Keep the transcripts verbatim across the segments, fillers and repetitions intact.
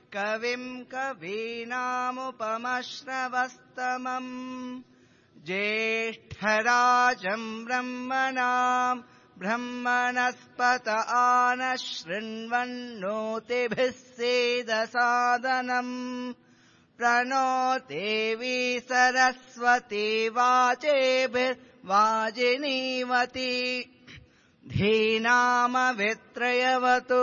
कविम् कवीनामुपमश्रवस्तमम् ज्येष्ठराजम् ब्रह्मणाम् ब्रह्मणस्पत आनशृण्वन्नोतिभिः सेदसादनम् प्रणो देवी सरस्वती वाचेभिर्वाजिनीवती धीनामवित्रयवतु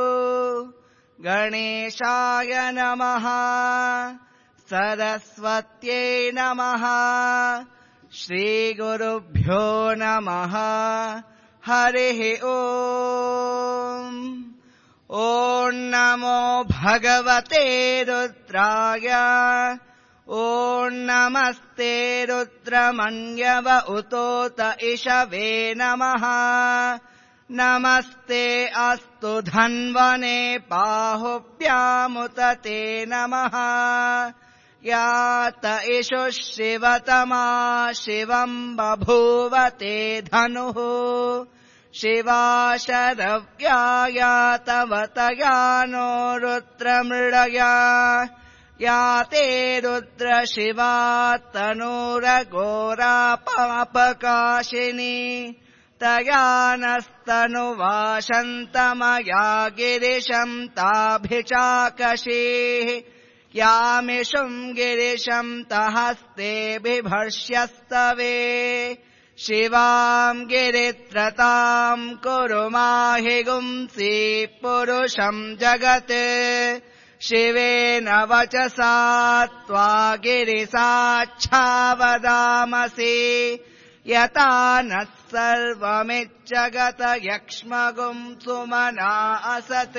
गणेशाय नमः सरस्वत्यै नमः श्रीगुरुभ्यो नमः हरिः ओम् ॐ नमो भगवते रुद्राय ॐ नमस्ते रुद्रमन्यव उतोत इषवे नमः नमस्ते अस्तु धन्वने बाहुभ्यामुत ते नमः यात इषु शिवतमा शिवम् बभूव ते धनुः शिवा शरव्या तवतया नो रुद्रमृडया या ते रुद्र शिवा तनूरघोरा पापकाशिनी तया नस्तनुवाशन्तमया गिरिशम् ताभिचाकशीः यामिषुम् गिरिशम् तहस्ते बिभर्ष्यस्तवे शिवाम् गिरित्रताम् कुरु माहि गुंसि पुरुषम् जगत् शिवेन वचसा त्वा गिरिसाच्छावदामसि यता नः सर्वमिज्जगत यक्ष्मगुम् सुमना असत्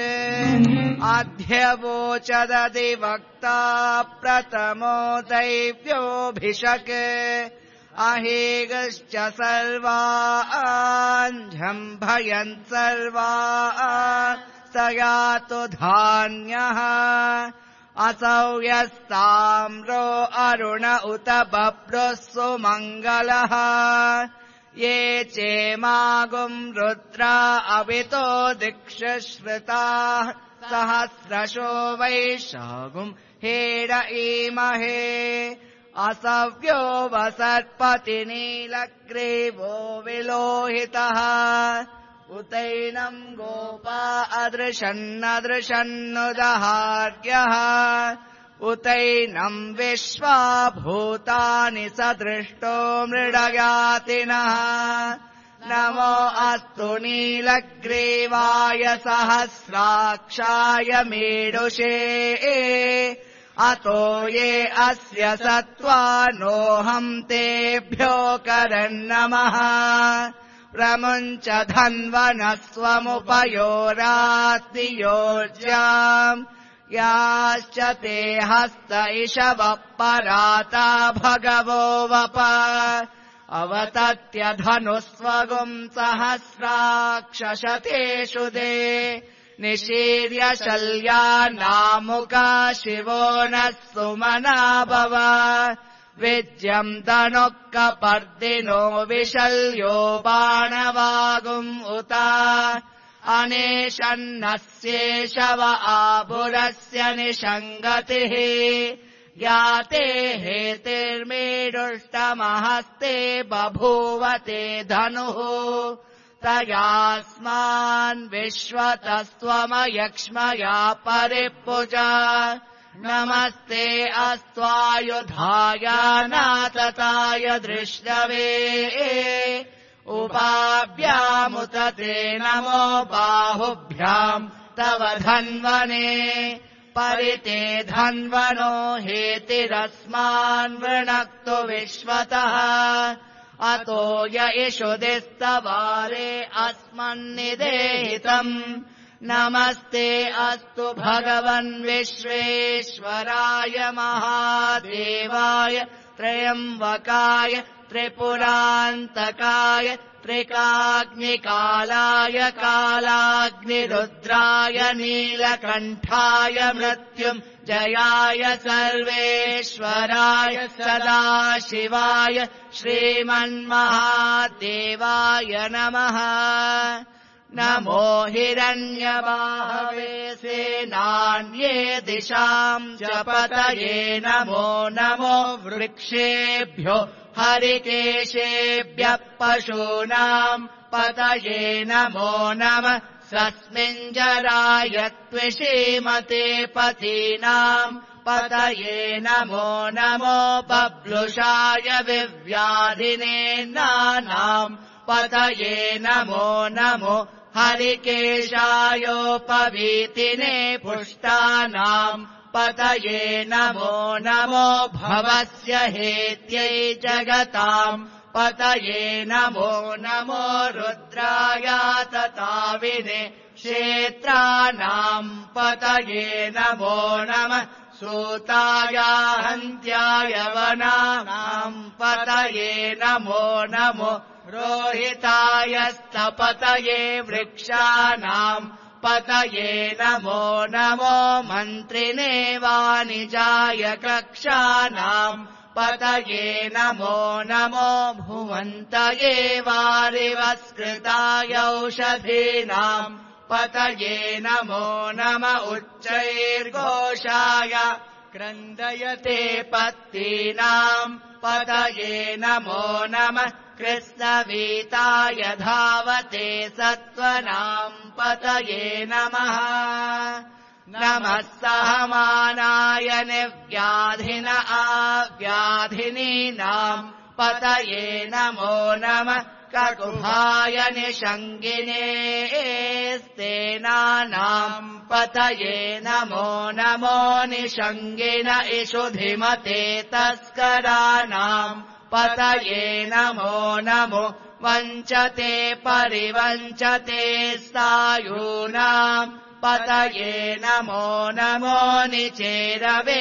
आध्यवोचदधिवक्ता प्रथमो दैव्योऽभिषक् अहेगश्च सर्वान् झम्भयन् सर्वान् स यातु धान्यः असौ यस्ताम्रो अरुण उत बभ्रुः सुमङ्गलः ये चेमागुम् रुद्रा अवितो दिक्षश्रुताः सहस्रशो वैशागुम् हेड ईमहे असव्यो वसत्पति नीलग्रीवो विलोहितः उतैनम् गोपा अदृशन्नदृशन्नुदहार्यः उतैनम् विश्वा भूतानि सदृष्टो मृडयातिनः नमो अस्तु नीलग्रीवाय सहस्राक्षाय मीडुषे अतो ये अस्य सत्त्वानोऽहम् तेभ्यो करन्नमः प्रमुञ्च धन्वनः स्वमुपयोरात्तियोज्याम् याश्च ते हस्त इषवः पराता भगवो वप अवतत्य धनुस्वगुम् सहस्राक्षशतेषु दे निशीर्य शल्यानामुका शिवो नः सुमना भव विज्यम् तनुः कपर्दिनो विशल्यो बाणवागुम् उत अनेशन्नस्येषव आभुरस्य निषङ्गतिः याते हेतिर्मेडुष्टमहस्ते बभूवते धनुः तयास्मान् विश्वतस्त्वमयक्ष्मया परिपूजा नमस्ते अस्त्वायुधाय नातताय दृष्टवे उपाभ्यामुत ते नमो बाहुभ्याम् तव धन्वने परिते धन्वनो हेतिरस्मान् वृणक्तु विश्वतः अतो य इषुदिस्तवारे अस्मन्निदेहितम् नमस्ते अस्तु भगवन् विश्वेश्वराय महादेवाय त्र्यम्बकाय त्रिपुरान्तकाय त्रिकाग्निकालाय कालाग्निरुद्राय नीलकण्ठाय मृत्युम् जयाय सर्वेश्वराय सदाशिवाय श्रीमन्महादेवाय नमः। नमो हिरण्यबाहवे सेनान्ये दिशाम् च पतये नमो नमो वृक्षेभ्यो हरिकेशेभ्यः पशूनाम् पतये नमो नमः स्वस्मिञ्जराय त्विषीमते पतीनाम् पतये नमो नमो बभ्लुषाय विव्याधिने नानाम् पतये नमो नमो हरिकेशायोपवीतिने पुष्टानाम् पतये नमो नमो भवस्य हेत्यै जगताम् पतये नमो नमो रुद्राय तताविने क्षेत्राणाम् पतये नमो नमः सूताय हन्त्याय वनानाम् पतये नमो नमो रोहिताय स्तपतये वृक्षाणाम् पतये नमो नमो मन्त्रिणे वाणिजाय कक्षाणाम् पतये नमो नमो भुवन्तये वारिवस्कृताय औषधीनाम् पतये नमो नम उच्चैर्घोषाय क्रन्दयते पत्तीनाम् पतये नमो नमः कृष्णवीताय धावते सत्त्वनाम् पतये नमः नमः सहमानाय निर्व्याधिन आव्याधिनीनाम् पतये नमो नमः ककुभाय निषङ्गिने स्तेनानाम् पतये नमो नमो निषङ्गिन इषुधिमते तस्कराणाम् पतये नमो नमो वञ्चते परिवञ्चते सायूनाम् पतये नमो नमो निचेरवे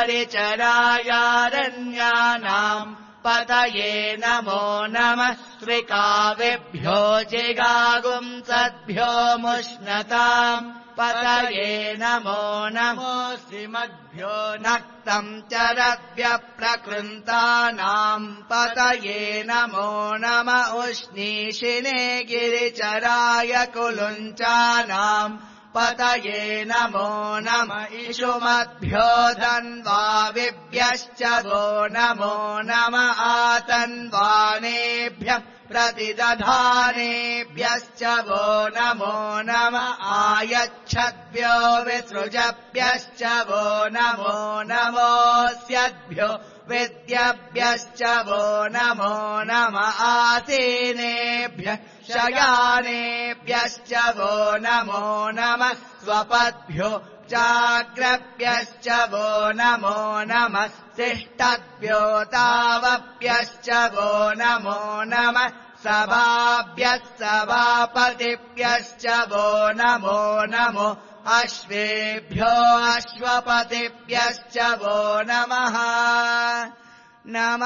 परिचरायारण्यानाम् पतये नमो नमः श्रिकाविभ्यो जिगागुंसद्भ्यो मुष्णताम् पतये नमो नमो श्रीमद्भ्यो नक्तम् चरद्भ्यः प्रकृन्तानाम् पतये नमो नम उष्णीषिणे गिरिचराय कुलुञ्चानाम् पतये नमो नम इषुमद्भ्यो धन्वाविभ्यश्च वो नमो नम आतन्वानेभ्यः प्रतिदधानेभ्यश्च वो नमो नम आयच्छद्भ्यो विसृजभ्यश्च वो नमो नमोऽस्यद्भ्यो विद्यभ्यश्च वो नमो नम आसीनेभ्यः शयानेभ्यश्च वो नमो नमः स्वपद्भ्यो चाग्रभ्यश्च वो नमो नमः शिष्टद्भ्यो तावभ्यश्च वो नमो नमः सभाभ्यः सभापतिभ्यश्च वो नमो नमो अश्वेभ्यो अश्वपतिभ्यश्च वो नमः नम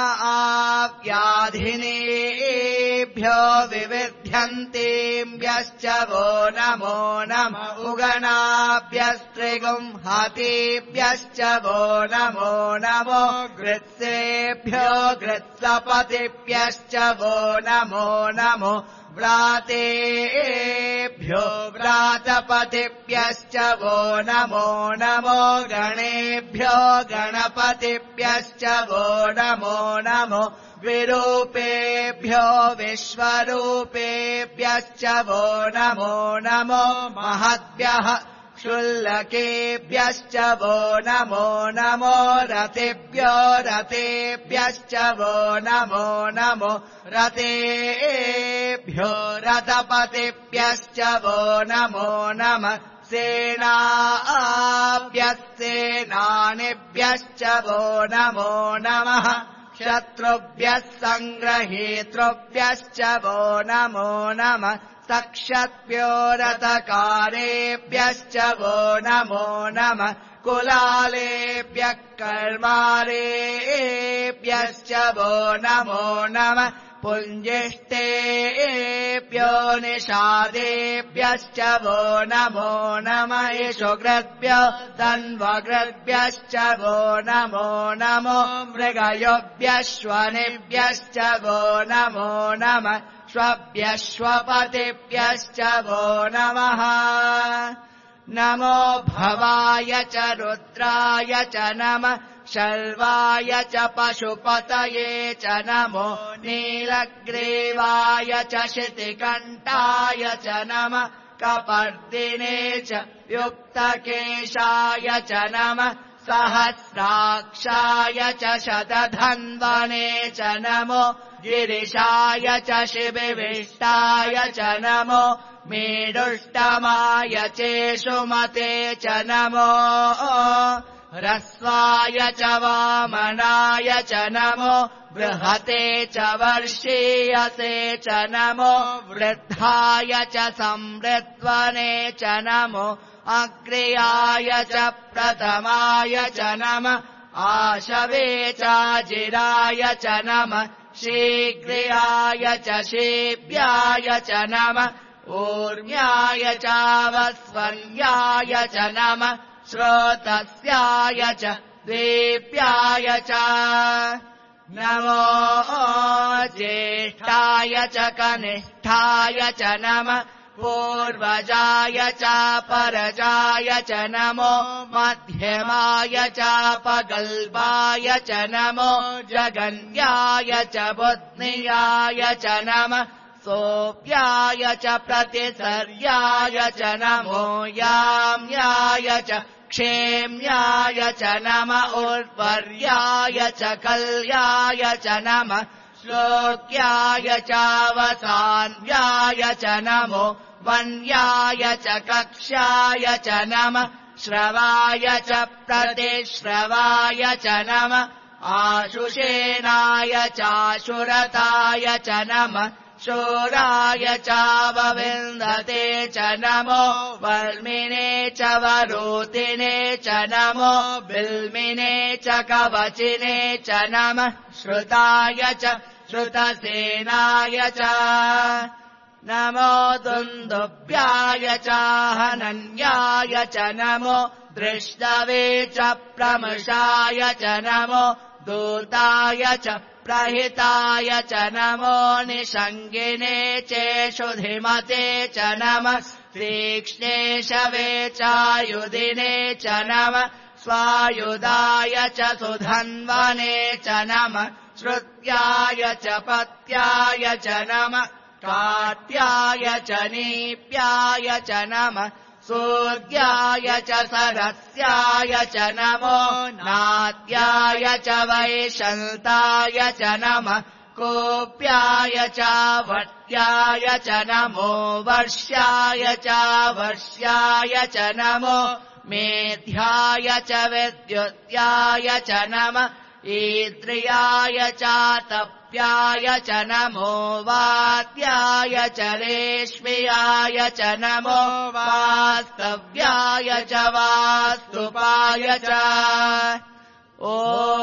आव्याधिनेभ्यो विविध्यन्तेभ्यश्च वो नमो नम उगणाभ्यस्त्रिगुंहतेभ्यश्च वो नमो नमो गृत्सेभ्यो गृत्सपतिभ्यश्च वो नमो नमो व्रातेभ्यो व्रातपतिभ्यश्च वो नमो नमो गणेभ्यो गणपतिभ्यश्च वो नमो नमो विरूपेभ्यो विश्वरूपेभ्यश्च वो नमो नमो महद्भ्यः क्षुल्लकेभ्यश्च वो नमो नमो रतेभ्यो रतेभ्यश्च वो नमो नमो रतेभ्यो रथपतिभ्यश्च वो नमो नमः सेनाभ्यः सेनानिभ्यश्च वो नमो नमः शत्रुभ्यः सङ्ग्रहेतृभ्यश्च वो नमो नमः सक्षत्भ्यो रथकारेभ्यश्च वो नमो नमः कुलालेभ्यः कर्मारेभ्यश्च वो नमो नमः पुञ्जिष्टेभ्यो निषादेभ्यश्च वो नमो नमः इषुग्रद्भ्यो धन्वग्रद्भ्यश्च वो नमो नमो मृगयोभ्यश्वनिभ्यश्च वो नमो नमः श्वभ्यः श्वपतिभ्यश्च वो नमः नमो भवाय च रुद्राय च नमः शर्वाय च पशुपतये च नमो नीलग्रीवाय च शितिकण्ठाय च नमः कपर्दिने च युक्तकेशाय च नमः सहस्राक्षाय च शतधन्वने च नमो गिरिशाय च शिबिविष्टाय च नमो मेडुष्टमाय चेषुमते च नमो ह्रस्वाय च वामनाय च नमो बृहते च वर्षीयसे च नमो वृद्धाय च संवृत्वने च नमो अग्र्याय च प्रथमाय च नमः आशवे चाजिराय च नमः शीघ्राय च शीभ्याय च नमः ऊर्म्याय चावस्वर्याय च नमः श्रोतस्याय च द्वीप्याय च नमो ज्येष्ठाय च कनिष्ठाय च नमः पूर्वजाय च परजाय च नमो मध्यमाय च पगल्भाय च नमो जगन्याय च बुद्ध्याय च नमः सोऽप्याय च प्रतिसर्याय च नमो याम्याय च क्षेम्याय च नमः उर्वर्याय च कल्याय च नमः श्लोक्याय चावसान्याय च नमो वन्याय च कक्ष्याय च नमः श्रवाय च प्रतिश्रवाय च नमः आशुषेणाय चाशुरताय च नमः शूराय चावविन्दते च नमो वर्मिने च वरोतिने च नमो बिल्मिने च कवचिने च नमः श्रुताय च श्रुतसेनाय च नमो दुन्दुभ्याय च हनन्याय च नमो दृष्टवे च प्रमृषाय च नमो दूताय च प्रहिताय च नमो निषङ्गिने चेषुधिमते च नमः तीक्ष्णे शवे चायुधिने च नमः स्वायुधाय च सुधन्वने च नमः श्रुत्याय च पत्याय च नमः काट्याय च नीप्याय च नमः सूर्याय च सरस्याय च नमो नात्याय च वैशन्ताय च नमः कोप्याय च वट्याय च नमो वर्ष्याय च वर्ष्याय च नमो मेध्याय च विद्युत्याय च नमः ईद्रियाय च तप्याय च नमो वात्याय च रेश्म्याय च नमो वास्तव्याय च वास्तुपाय च ॐ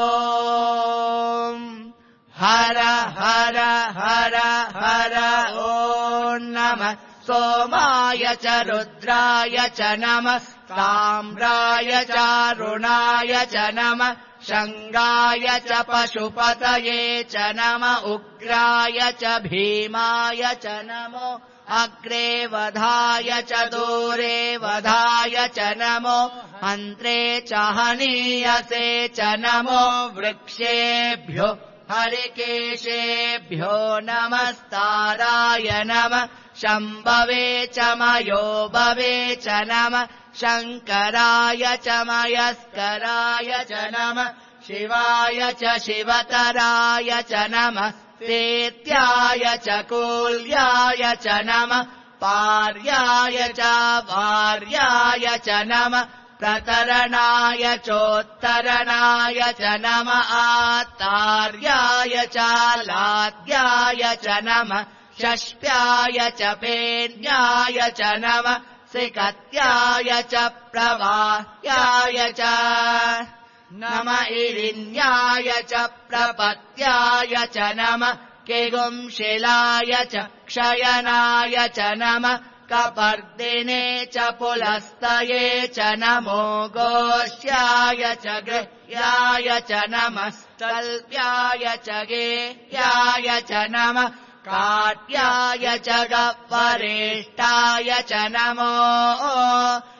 हर हर हर हर ॐ नमः सोमाय च रुद्राय च नमः ताम्राय च रुणाय च नमः शङ्गाय च पशुपतये च नमः उग्राय च भीमाय च नमो अग्रे वधाय च दूरे वधाय च नमो अन्त्रे च हनीयसे च नमो वृक्षेभ्यो हरिकेशेभ्यो नमस्ताराय नमः शम्भवे च मयोभवे च नमः शङ्कराय च मयस्कराय च नमः शिवाय च शिवतराय च नमः सेत्याय च कूल्याय च नमः पार्याय च वार्याय च नमः प्रतरणाय चोत्तरणाय च नमः आत्तार्याय च लाद्याय च नमः षष्प्याय च पेन्याय च नमः सिकत्याय च प्रवाह्याय च नमः इरिन्याय च प्रपत्याय च नमः किगुंशिलाय च क्षयनाय च नमः कपर्दिने च पुलस्तये च नमो गोष्याय च गृह्याय च नमः कल्प्याय च गेह्याय च नमः काट्याय च गह्वरेष्ठाय च नमो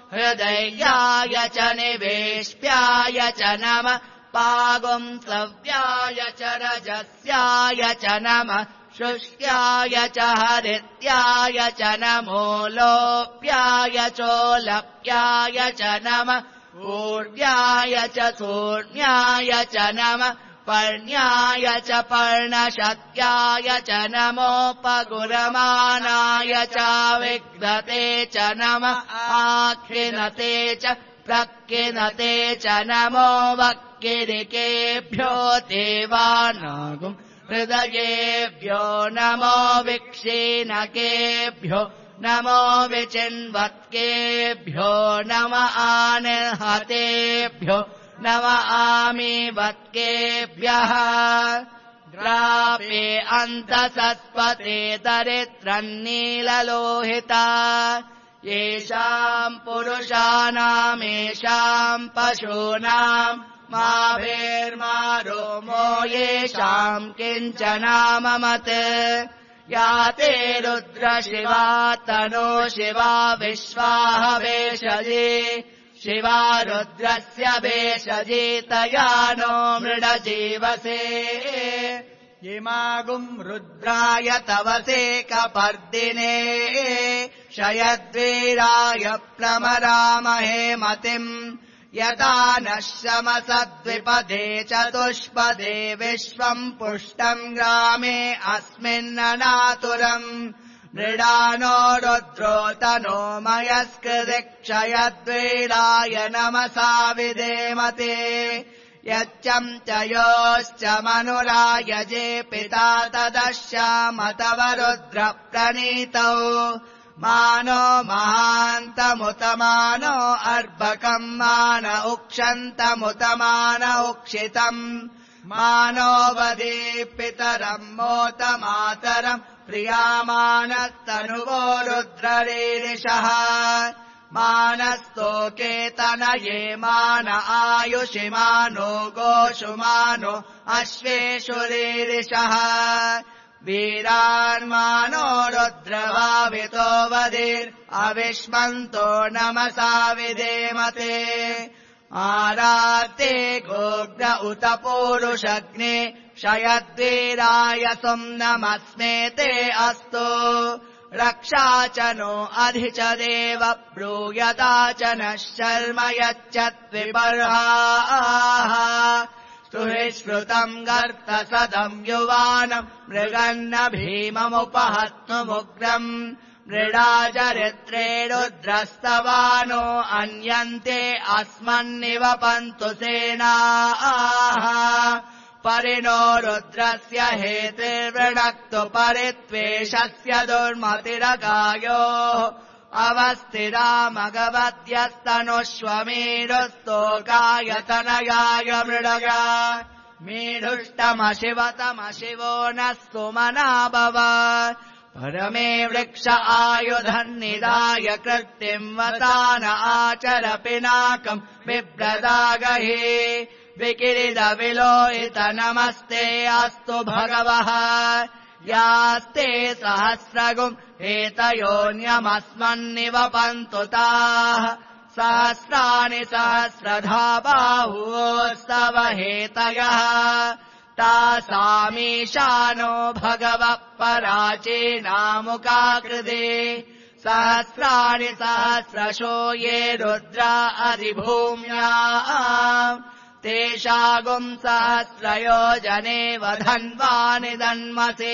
हृदयाय च निवेश्याय च नमः पागुंसव्याय च रजस्याय च नमः शुष्याय च हरित्याय च नमो लोप्याय चोलप्याय च नमः पूर्व्याय च सूर्ण्याय च नमः पर्ण्याय च पर्णशत्याय च नमोपगुरमानाय च विघ्नते च नमः आखिनते च प्रक्किनते च नमो वक्किरिकेभ्यो देवानागुम् हृदयेभ्यो नमो विक्षीणकेभ्यो नमो विचिन्वत्केभ्यो नम आनिर्हतेभ्यो नम आमीवत्केभ्यः ग्रापे अन्तसत्पते दरिद्रन्नीललोहिता येषाम् पुरुषाणामेषाम् पशूनाम् माभेर्मा रोमो येषाम् किञ्चनाममत् या ते रुद्र शिवा तनो शिवा विश्वाह वेशजे शिवा रुद्रस्य वेशजे तया नो मृडजीवसे इमागुम् रुद्राय तवसे कपर्दिने शयद्वीराय प्रमरामहे मतिम् यदा नः शमसद्विपदे चतुष्पदे विश्वम् पुष्टम् ग्रामे अस्मिन्ननातुरम् मृडानो रुद्रो तनो मयस्कृदिक्षयद्वीराय नमसा विधेमते यच्चम् च योश्च मनुरायजे पिता तदश्यामतव रुद्र प्रणीतौ मानो महान्तमुतमानो अर्भकम् मान उक्षन्तमुतमान उक्षितम् मानो वदे पितरम् मोत मातरम् प्रियामानस्तनुवो रुद्ररीरिषः मानस्तोके तनये मान आयुषि मानो गोषु मानो अश्वेषु रीरिषः वीरान्मानो रुद्रभावितो वदिर् अविष्मन्तो नमसा विधेमते आराते गोग्र उत पूरुषग्ने शयद्वीराय सुम्नमस्मेते अस्तु रक्षा च नो अधि च देव ब्रूयता च नः शर्म यच्चत्विपर्हाः स्तुहिश्रुतम् गर्तसदम् युवानम् मृगन्न भीममुपहत्नुमुग्रम् मृडाचरित्रे रुद्रस्तवानो अन्यन्ते अस्मन्निवपन्तु सेनाः परिणो रुद्रस्य हेतिर्वृणक्तु परित्वेषस्य दुर्मतिरगायोः अवस्थिरा मगवद्यस्तनुष्वमीरुस्तोकाय मृडगा मीढुष्टमशिवतमशिवो नः सुमना भव परमे वृक्ष आयुधन्निदाय कृत्तिम् वसान आचर पिनाकम् बिभ्रदागहे विकिरिदविलोहित नमस्ते अस्तु भगवः यास्ते सहस्रगुम् एतयोन्यमस्मन्निवपन्तु ताः सहस्राणि सहस्रधा बाहुवोस्तव हेतयः तासामीशानो भगवः पराचीनामुकाकृते सहस्राणि सहस्रशो ये रुद्रा अधिभूम्या तेषागुम् सहस्रयोजने वधन्वानि दन्मसे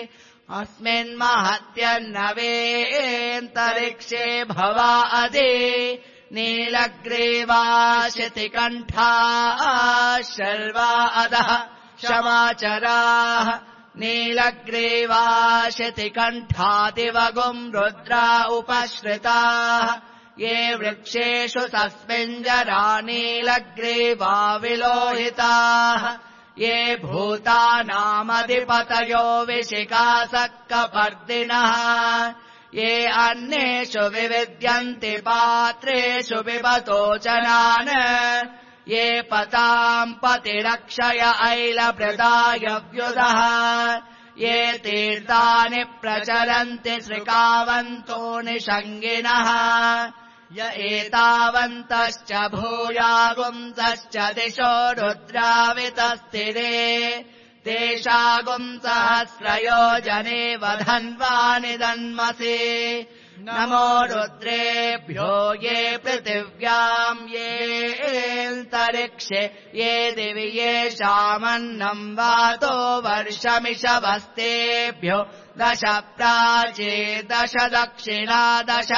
अस्मिन्महत्यन्नवेन्तरिक्षे भवा अदे नीलग्रीवाशितिकण्ठाः शर्वा अधः क्षमाचराः नीलग्रीवाशितिकण्ठादिवगुम् रुद्रा उपश्रिताः ये वृक्षेषु तस्मिञ्जरा नीलग्रीवा विलोहिताः ये भूतानामधिपतयो विशिखासक्कपर्दिनः ये अन्येषु विविद्यन्ति पात्रेषु पिबतो जनान् ये पताम् पतिरक्षय ऐलभृदाय व्युदः ये तीर्थानि प्रचलन्ति श्रिकावन्तो निषङ्गिनः य एतावन्तश्च भूयागुंसश्च दिशो रुद्रावितस्थिरे तेषागुं सहस्रयोजने वधन्वानि दन्मसि नमो रुद्रेभ्यो ये पृथिव्याम् ये एन्तरिक्षे ये दिवि येषामन्नम् वातो वर्षमिषवस्तेभ्यो दश प्राचेर्दश दक्षिणा दश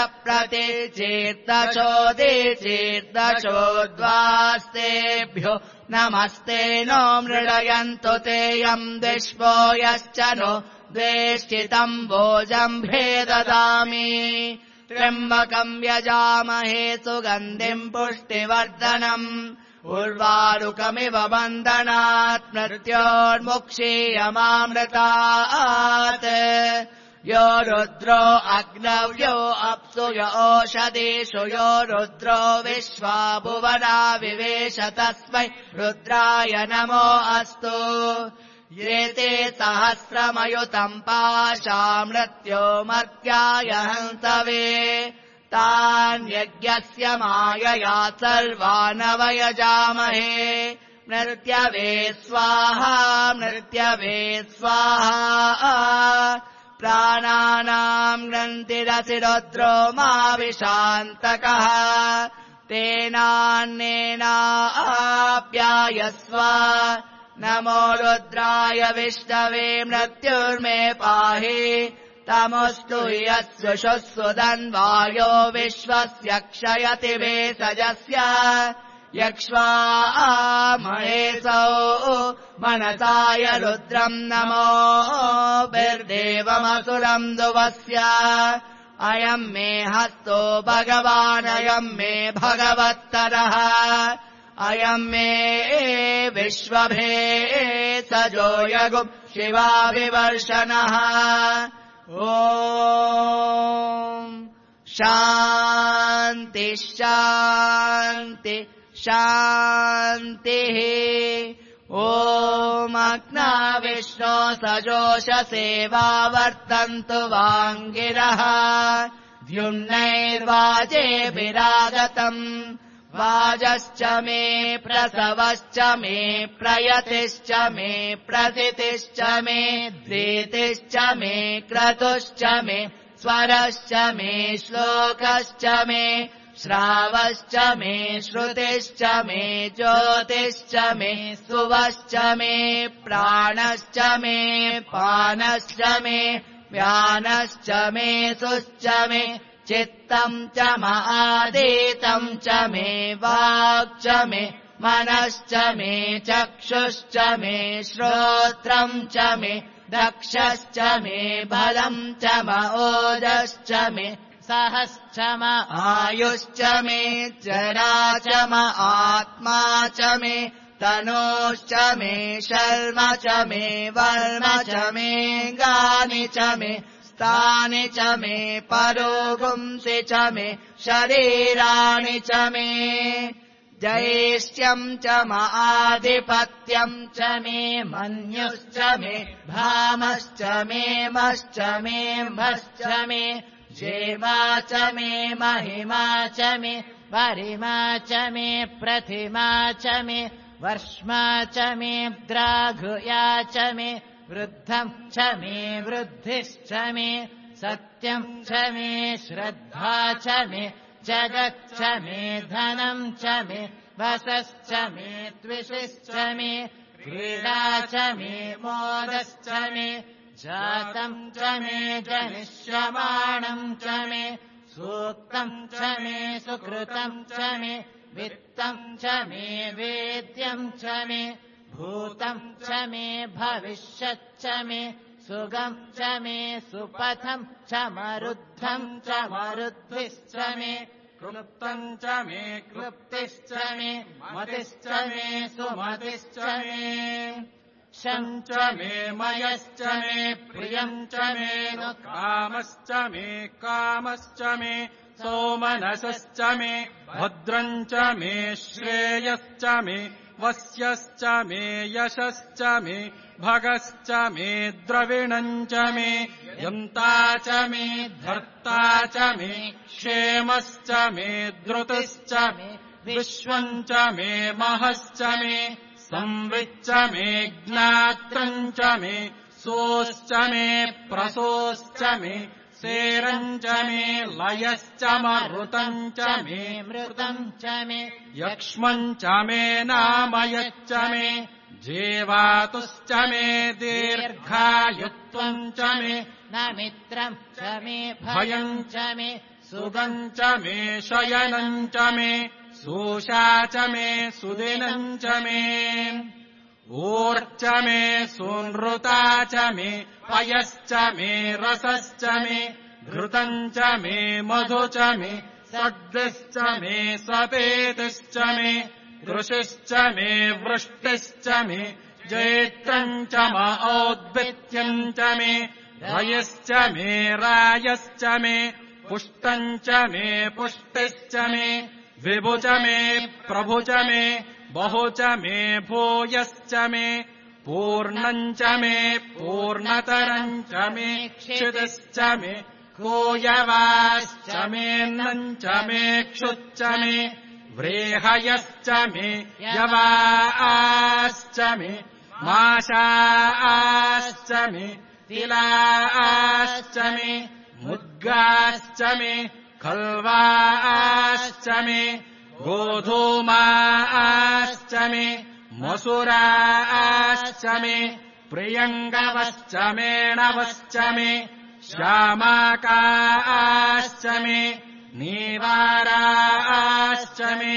प्रतीचेर्दशोदीचेर्दशोद्वास्तेभ्यो नमस्ते नो मृडयन्तु तेऽयम् विश्वो यश्च नो द्वेष्टितम् भोजम्भे ददामि त्र्यम्बकम् यजामहे सुगन्धिम् पुष्टिवर्धनम् उर्वारुकमिव बन्धनात् मृत्योर्मुक्षीयमामृतात् यो रुद्रो अग्नौ यो अप्सु यो ओषधीषु यो रुद्रो विश्वा भुवना विवेश तस्मै रुद्राय नमो अस्तु ये ते सहस्रमयुतम् पाशा मृत्यो मर्त्याय हंसवे तान्यज्ञस्य मायया सर्वानवयजामहे मृत्यवे स्वाहा मृत्यवे स्वाहा प्राणानाम् ग्रन्थिरसि रुद्रो मा विशान्तकः तेनान्नेनाप्यायस्व नमो रुद्राय विष्णवे मृत्युर्मे पाहि तमुस्तु यस्वशुस्व धन्वायो विश्वस्य क्षयति वेसजस्य यक्ष्वा महेशौ मनसाय रुद्रम् नमो बिर्देवमसुरम् दुवस्य अयम् मे हस्तो भगवानयम् मे भगवत्तरः अयम् मे विश्वभेसजो यगुम् शिवाभिवर्षणः ॐ शान्ति शान्ति शान्तिः ॐ अग्ना विष्णो सजोषसे वावर्तन्तु वाङ्गिरः द्युम्नैर्वाजेभिरागतम् वाजश्च मे प्रसवश्च मे प्रयतिश्च मे प्रथितिश्च मे द्वितिश्च मे क्रतुश्च मे स्वरश्च मे श्लोकश्च मे श्रावश्च मे श्रुतिश्च मे ज्योतिश्च मे सुवश्च मे प्राणश्च मे पानश्च मे व्यानश्च मे सुश्च मे चित्तम् च महादेतम् च मे वाक् च मे मनश्च मे चक्षुश्च मे श्रोत्रम् च मे दक्षश्च मे बलम् च मओजश्च मे सहश्च म आयुश्च मे जरा च म आत्मा च मे तनोश्च मे शर्म च मे वर्म च मे गानि च मे तानि च मे परोगुंसि च मे शरीराणि च मे जयेष्ठ्यम् च महाधिपत्यम् च मे मन्युश्च मे भामश्च मे मश्च मे भश्च मे जेमा च मे महिमा च मे वरिमा च मे प्रतिमा च मे वर्ष्मा च मे द्राघुया च मे वृद्धम् च मे वृद्धिश्च मे सत्यम् च मे श्रद्धा च मे जगच्च मे धनम् च मे वसश्च मे द्विषश्च मे क्रीडा च मे मोदश्च मे जातम् च मे जनिष्यमाणम् च मे सूक्तम् च मे सुकृतम् च मे वित्तम् च मे वेद्यम् च मे भूतम् च मे भविष्यच्च मे सुगम् च मे सुपथम् च मरुद्धम् च मरुद्भिश्च मे क्लुप्तम् च मे क्लुप्तिश्च मे मतिश्च मे सुमतिश्च मे शम् च मे मयश्च मे प्रियम् च मे नु कामश्च मे कामश्च मे सोमनसश्च मे भद्रम् च मे श्रेयश्च मे वस्यश्च मे यशश्च मे भगश्च मे द्रविणम् च मे यन्ता च मे धर्ता च मे क्षेमश्च मे द्रुतिश्च मे विश्वम् च मे महश्च मे संविच्च मे ज्ञात्रम् च मे सोश्च मे प्रसोश्च मे सेरम् च मे लयश्च मरुतम् च मे मृतम् च मे यक्ष्मम् च मे नामयच्च मे जीवातुश्च मे दीर्घायुत्वम् च मे न मित्रम् च मे भयम् च मे सुगम् च मे शयनम् च मे सूषा च मे सुदिनम् च मे ऊर्च मे सूनृता च मे पयश्च मे रसश्च मे घृतम् च मे मधु च मे सद्भिश्च मे सपेतिश्च मे कृषिश्च मे वृष्टिश्च मे जैत्रम् च म औद्भित्यम् च मे रयश्च मे रायश्च मे पुष्टम् च मे पुष्टिश्च मे विभु च मे प्रभु च मे बहु च मे भूयश्च मे पूर्णम् च मे पूर्णतरम् च मे क्षितिश्च मे कोयवाश्च मेऽन्नम् च मे क्षुच्च मे व्रेहयश्च मे यवाश्च मे माशाश्च मे तिलाश्च मे मुद्गाश्च मे खल्वाश्च मे गोधूमाश्च मे मसुराश्च मे प्रियङ्गवश्च मेणवश्च मे श्यामाकाश्च मे नीवाराश्च मे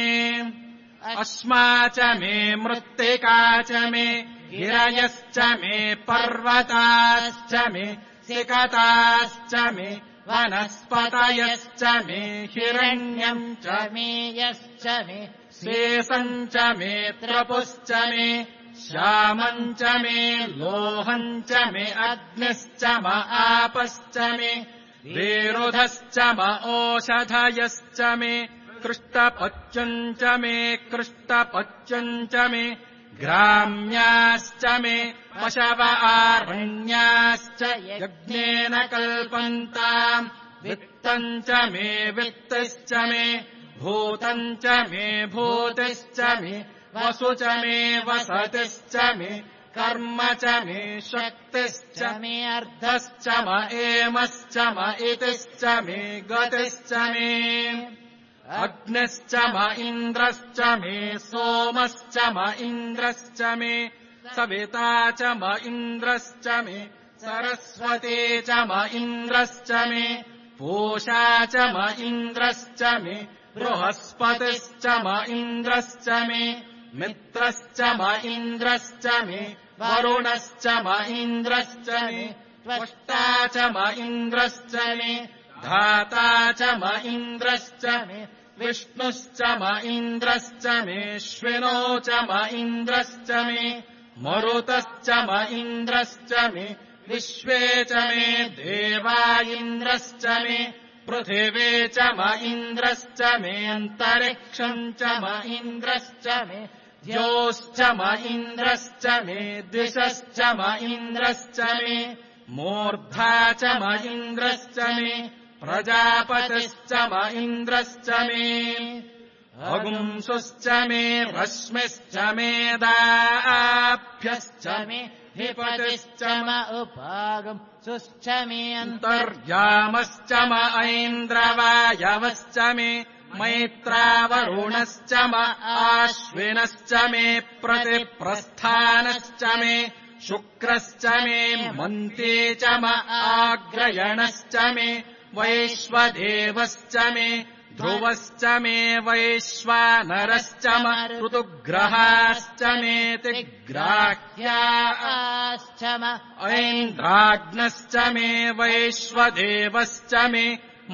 अस्मा च मे मृत्तिका च मे गिरयश्च मे पर्वताश्च मे सिकताश्च मे वनस्पतयश्च मे हिरण्यम् च मे यश्च मे शेषम् च मे त्रपुश्च मे श्यामम् च मे लोहम् च मे अग्निश्च म आपश्च मे विरुधश्च म ओषधयश्च मे कृष्टपच्यम् च मे कृष्टपच्यम् च मे ग्राम्याश्च मे पशव आरण्याश्च यज्ञेन कल्पन्ताम् वित्तम् च मे वित्तिश्च मे भूतम् च मे भूतिश्च मे वसु च मे वसतिश्च मे कर्म च मे शक्तिश्च मे अर्धश्च म एमश्च म इतिश्च मे गतिश्च मे अग्निश्च म इन्द्रश्च मे सोमश्च म इन्द्रश्च मे सविता च म इन्द्रश्च मे सरस्वती च म इन्द्रश्च मे पूषा च म इन्द्रश्च मे बृहस्पतिश्च म इन्द्रश्च मे मित्रश्च म इन्द्रश्च मे वरुणश्च म इन्द्रश्च मे त्वष्टा च म इन्द्रश्च मे धाता च म इन्द्रश्च मे विष्णुश्च म इन्द्रश्च मे श्विनो च म इन्द्रश्च मे मरुतश्च म इन्द्रश्च मे विश्वे च मे देवा इन्द्रश्च मे पृथिवी च म इन्द्रश्च मे अन्तरिक्षम् च म इन्द्रश्च मे द्योश्च म इन्द्रश्च मे दिशश्च म इन्द्रश्च मे मूर्धा च म इन्द्रश्च मे प्रजापतिश्च म इन्द्रश्च मे अगुंसुश्च मे रश्मिश्च मे दाभ्यश्च मे हिपतिश्च म उपागम् सुश्च मे अन्तर्यामश्च म ऐन्द्रवायवश्च मे मैत्रावरुणश्च म आश्विनश्च मे प्रतिप्रस्थानश्च मे शुक्रश्च मे मन्ती च म आग्रयणश्च मे वैश्वदेवश्च मे ध्रुवश्च मे वैश्वानरश्च म ऋतुग्रहाश्च मे तिग्राह्याश्च म ऐन्द्राग्नश्च मे वैश्वदेवश्च मे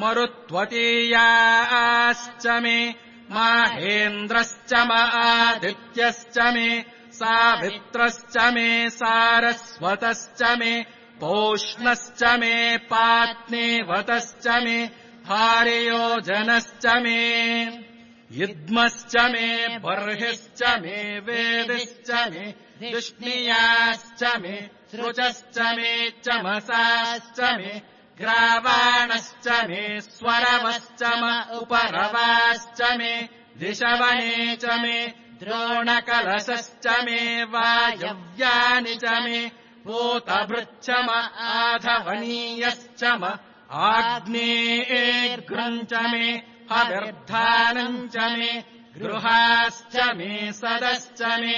मरुत्वतीयाश्च मे माहेन्द्रश्च म आदित्यश्च मे सावित्रश्च मे सारस्वतश्च मे पौष्णश्च मे पात्नीवतश्च मे हार्योजनश्च मे युद्मश्च मे बर्हिश्च मे वेदिश्च मे दुष्णियाश्च मे सृजश्च मे चमसाश्च मे ग्रावाणश्च मे स्वरवश्च म उपरवाश्च मे दिशवने च मे द्रोणकलशश्च मे वायव्यानि च मे पूतभृच्च म आधवनीयश्च म आग्नेयेर्घ्रम् च मे हविर्धानम् च मे गृहाश्च मे सदश्च मे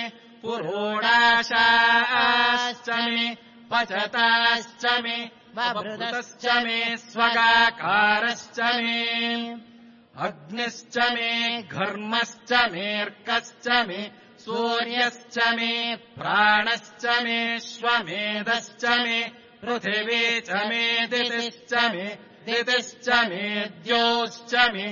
पुरोडाशाश्च मे पचताश्च मे वभृतश्च मे स्वगाकारश्च मे अग्निश्च मे घर्मश्च मेऽर्कश्च मे सूर्यश्च मे प्राणश्च मे श्वमेधश्च मे पृथिवी च मे दितिश्च मे दितिश्च मे द्योश्च मे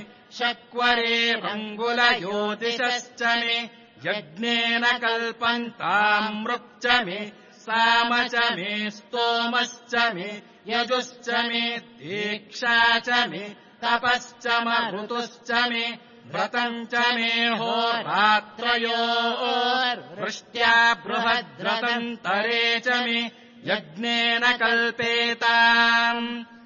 शक्वरेरङ्गुलयोतिषश्च मे यज्ञेन कल्पन्तामृक् च मे साम च मे स्तोमश्च मे यजुश्च मे दीक्षा च मे तपश्च मरुतुश्च मे व्रतम् च मे होरात्रयोर्वृष्ट्या बृहद्व्रतन्तरे च मे यज्ञेन कल्पेताम्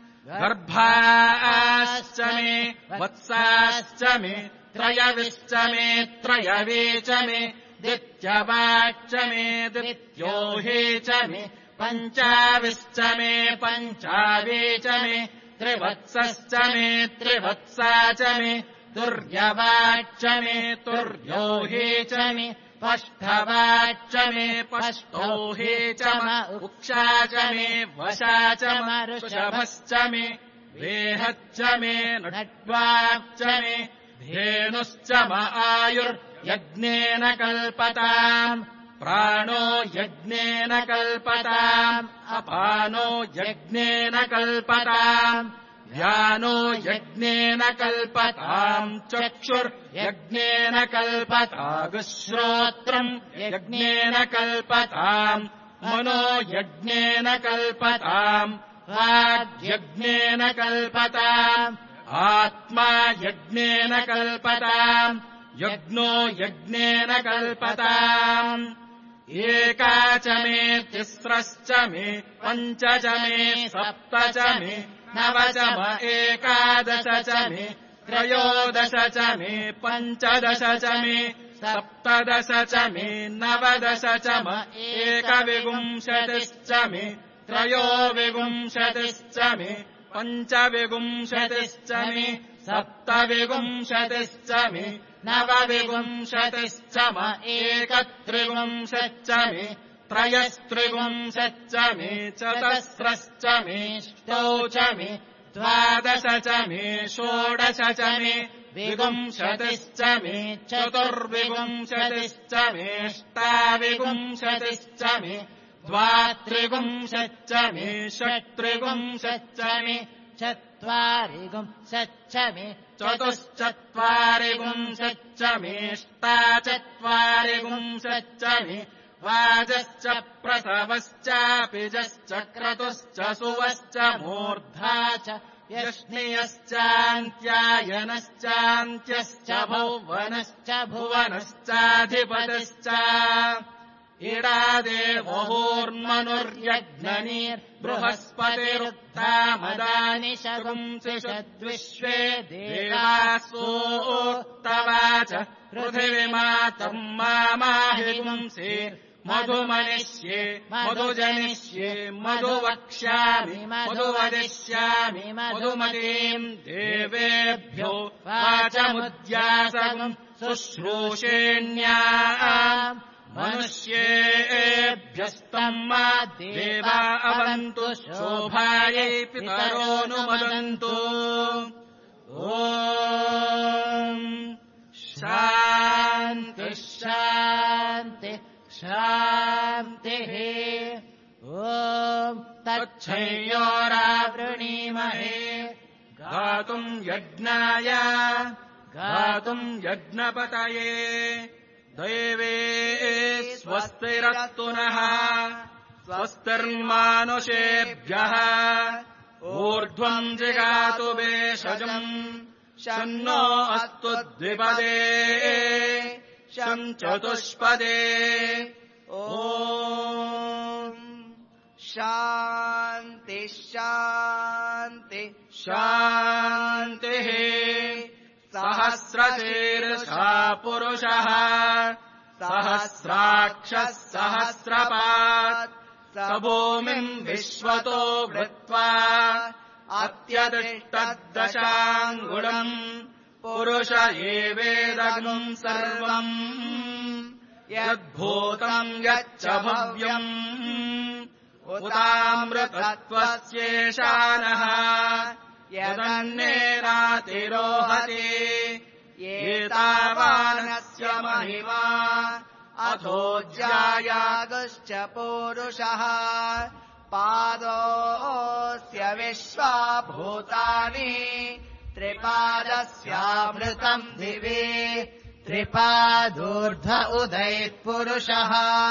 गर्भाश्च मे वत्साश्च मे त्रयविश्च मे त्रयवे च मे दित्यवाच्च मे दित्योहे च मे पञ्चाविश्च मे पञ्चावे च मे त्रिवत्सश्च मे त्रिवत्सा च मे तुर्यवाच्च मे तुर्योहे च मे पष्ठवाच्च मे पष्टोहे च म उक्षा च मे वशा च म ऋषभश्च मे वेहच्च मे नट्वाच्च मे धेनुश्च म आयुर्यज्ञेन कल्पताम् प्राणो यज्ञेन कल्पताम् अपानो यज्ञेन कल्पताम् व्यानो यज्ञेन कल्पताम् चक्षुर्यज्ञेन कल्पतागुश्रोत्रम् यज्ञेन कल्पताम् मनो यज्ञेन कल्पताम् वाग्यज्ञेन कल्पताम् आत्मा यज्ञेन कल्पताम् यज्ञो यज्ञेन कल्पताम् एका च मे तिस्रश्च मे पञ्च च मे सप्त च मे नव च म एकादश च मे त्रयोदश च मे पञ्चदश च मे सप्तदश च मे नवदश च म एकविंशतिश्च मे त्रयोविंशतिश्च मे पञ्चविंशतिश्च मे सप्तविंशतिश्च मे नवविंशतिश्च म एकत्रिंशच्च मे त्रयस्त्रिंशच्च मे चतस्रश्च मे ष्टौ च मे द्वादश च मे षोडश च मे विंशतिश्च मे चतुर्विंशतिश्च मे अष्टाविंशतिश्च मे द्वात्रिंशच्च मे षट्त्रिंशच्च मे चत्वारिंशच्च मे चतुश्चत्वारिंशच्च मेऽष्टाचत्वारिंशच्च मे वाजश्च प्रसवश्चापिजश्च क्रतुश्च सुवश्च मूर्धा च यष्णियश्चान्त्यायनश्चान्त्यश्च भुवनश्च भुवनश्चाधिपतिश्च इडादेवोर्मनुर्यज्ञनीर्बृहस्पतिरुक्तामदानि शगुंसिषद्विश्वे देवासोक्तवाच पृथिवीमातम् मामाहिगुंसे मधुमनिष्ये मधुजनिष्ये मधुवक्ष्यामि मधुवदिष्यामि मधुमतीम् देवेभ्यो वाचमुद्यासगुम् शुश्रूषेण्याम् मनुष्येभ्यस्तम् मा देवा अवन्तु शोभायै पितरोऽनुमदन्तु ॐ शान्ति शान्ति शान्तिः ॐ तच्छयोरावृणीमहे गातुम् यज्ञाय गातुम् यज्ञपतये दैवे स्वस्तिरस्तु नः स्वस्तिर्मानुषेभ्यः ऊर्ध्वम् जिगातु भेषजम् शन्नो अस्तु द्विपदे शं चतुष्पदे ॐ शान्ति शान्ति शान्तिः सहस्रशीर्षा पुरुषः सहस्राक्षः सहस्रपात् स भूमिम् विश्वतो वृत्वा अत्यतिष्ठद्दशाङ्गुलम् पुरुष एवेदगम् सर्वम् यद्भूतम् यच्च भव्यम् उतामृतत्वस्येषानः यदन्नेनातिरोहति एतावानस्य महिमा अथोज्यायागश्च पूरुषः पादोऽस्य विश्वाभूतानि त्रिपादस्यामृतम् दिवि त्रिपादूर्ध्व उदयत्पुरुषः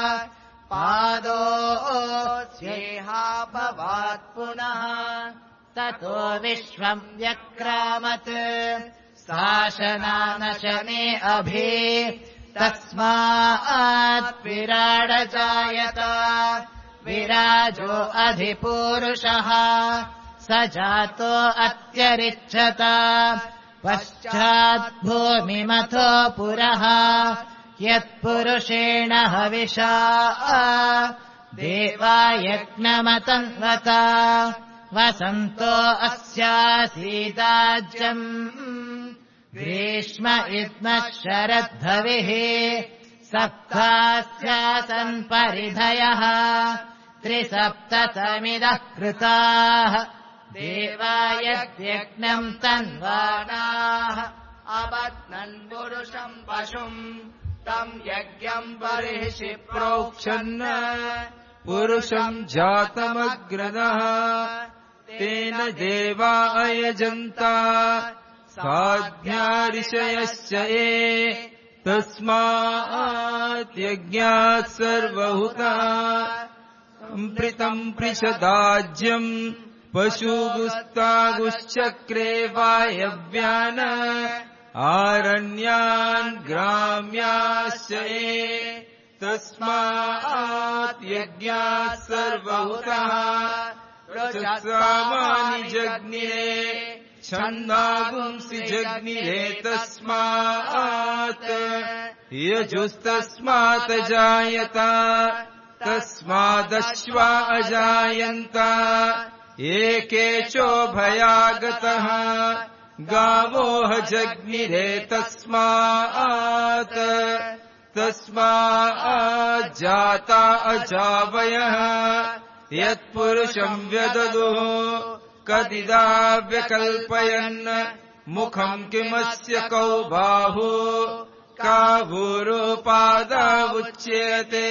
पादोऽस्येहाभवात् पुनः ततो विश्वम् व्यक्रामत् शासनानशने अभि तस्मात् विराडजायत विराजो अधिपूरुषः स जातो अत्यरिच्छत पश्चाद्भूमिमथो पुरः यत्पुरुषेण हविषा देवा यज्ञमतन्वता वसन्तो अस्यासीदाज्यम् ग्रीष्म इद्मः शरद्धविः सप्तास्यासन् परिधयः त्रिसप्ततमिदः कृताः देवा यद्यज्ञम् तन्वानाः अबध्नन् पुरुषम् पशुम् तम् यज्ञम् बर्हिषि प्रोक्षन् पुरुषम् जातमग्रदः तेन देवा अयजन्ता साध्या ऋषयश्च ये तस्मात् यज्ञात् सर्वहुतः सम्प्रीतम् पृषदाज्यम् पशुगुस्तागुश्चक्रे वायव्यान् आरण्यान् ग्राम्याश्च ये तस्मात् यज्ञात् सर्वहुतः रजसामानि जग्निरे छन्दागुंसि जग्निरे तस्मात् यजुस्तस्मात् जायत तस्मादश्वा अजायन्त एकेचोभयागतः गावोह जग्निरे तस्मात् तस्माज्जाता अजावयः यत्पुरुषम् व्यददुः कदिदा व्यकल्पयन् मुखम् किमस्य कौ बाहु कावूरुपादावुच्यते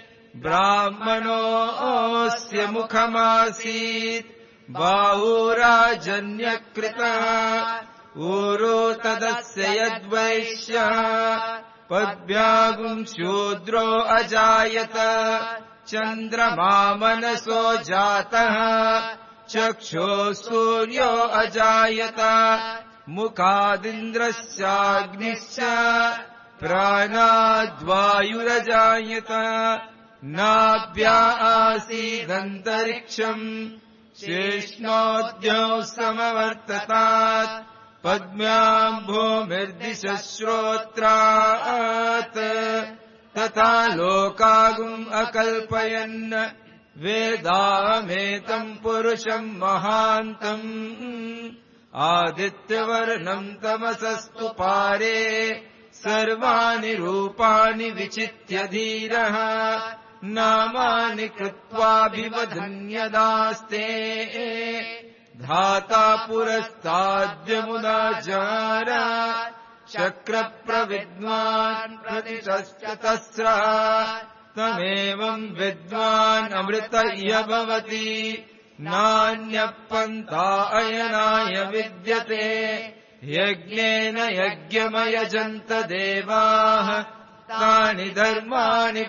ब्राह्मणोऽस्य मुखमासीत् बाहुराजन्यकृतः ऊरो तदस्य यद्वैश्यः पद्भ्यागुम् शूद्रो अजायत चन्द्रमा मनसो जातः चक्षुः सूर्यो अजायत मुखादिन्द्रश्चाग्निश्च प्राणाद्वायुरजायत नाभ्या आसीदन्तरिक्षम् शेष्णोऽद्यौ समवर्ततात् पद्म्याम् भूमिर्दिशः श्रोत्रात् तथा लोकागुम् अकल्पयन् वेदामेतम् पुरुषम् महान्तम् आदित्यवर्णम् तमसस्तु पारे सर्वाणि रूपाणि विचित्य धीरः नामानि कृत्वाभिवदन्यदास्ते धाता पुरस्ताद्यमुदाचार शक्रप्रविद्वान् प्रतिशस्ततस्रः तमेवम् विद्वान् अमृतय्य भवति नान्यः पन्था अयनाय विद्यते यज्ञेन यज्ञमयजन्त देवाः तानि धर्माणि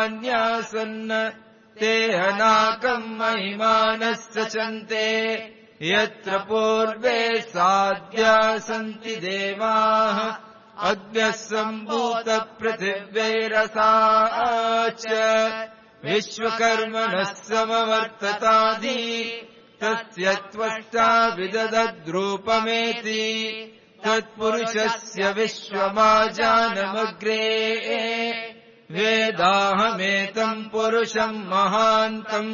प्रथमान्यासन् ते अनाकम् महिमानः सचन्ते यत्र पूर्वे साध्या सन्ति देवाः अग्न्यः सम्भूतपृथिव्यैरसा च विश्वकर्मणः समवर्ततादि तस्य त्वष्टा विदधद्रूपमेति तत्पुरुषस्य विश्वमाजानमग्रे वेदाहमेतम् पुरुषम् महान्तम्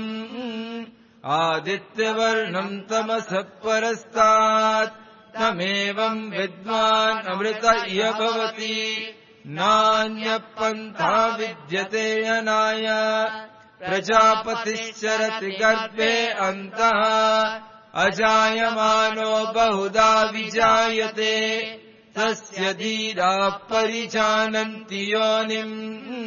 आदित्यवर्णम् तमसः परस्तात् तमेवम् विद्वान् अमृत इह भवति नान्यपन्था विद्यते अनाय प्रजापतिश्चरति गर्भे अन्तः अजायमानो बहुधा विजायते तस्य धीराः परिजानन्ति योनिम्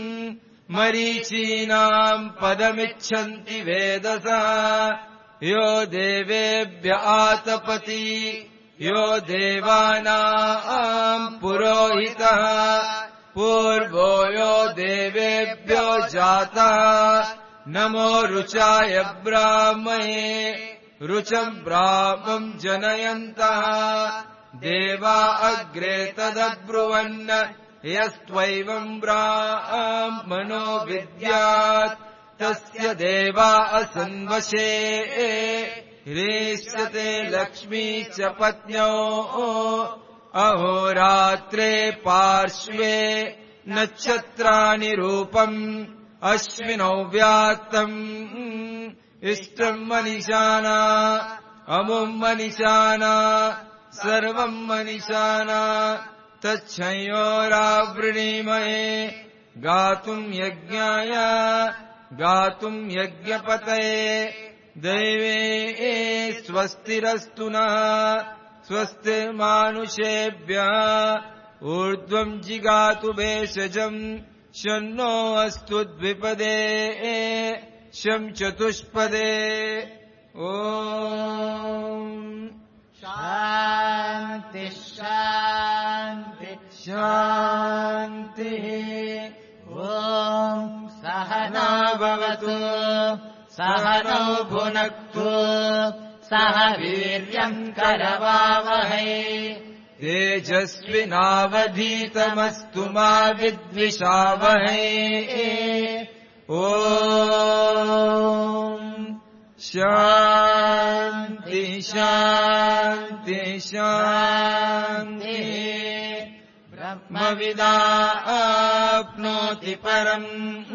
मरीचीनाम् पदमिच्छन्ति वेदसा यो देवेभ्य आतपति यो देवानाम् पुरोहितः पूर्वो यो देवेभ्यो जातः नमो रुचाय ब्राह्मणे रुचम् ब्राह्मम् जनयन्तः देवा अग्रे तदब्रुवन् यस्त्वैवम् ब्राह्मणो विद्यात् तस्य देवा असन्वशे ह्रीष्यते लक्ष्मी च पत्न्यो अहोरात्रे पार्श्वे नक्षत्राणि रूपम् अश्विनौ व्यात्तम् इष्टम् मनीषाना अमुम् मनीषाना सर्वम् मनीषाना तच्छयोरावृणीमहे गातुम् यज्ञाय गातुम् यज्ञपतये दैवे स्वस्तिरस्तु नः स्वस्तिर्मानुषेभ्यः ऊर्ध्वम् जिगातु भेषजम् शन्नो अस्तु द्विपदे शम् चतुष्पदे ॐ शान्ति शान्ति शान्तिः ॐ सहना भवतु सहनौ भुनक्तु सह वीर्यम् करवावहै तेजस्विनावधीतमस्तु मा विद्विषावहै ॐ शान्ति शान्ति शान्तिः ब्रह्मविदाप्नोति परम्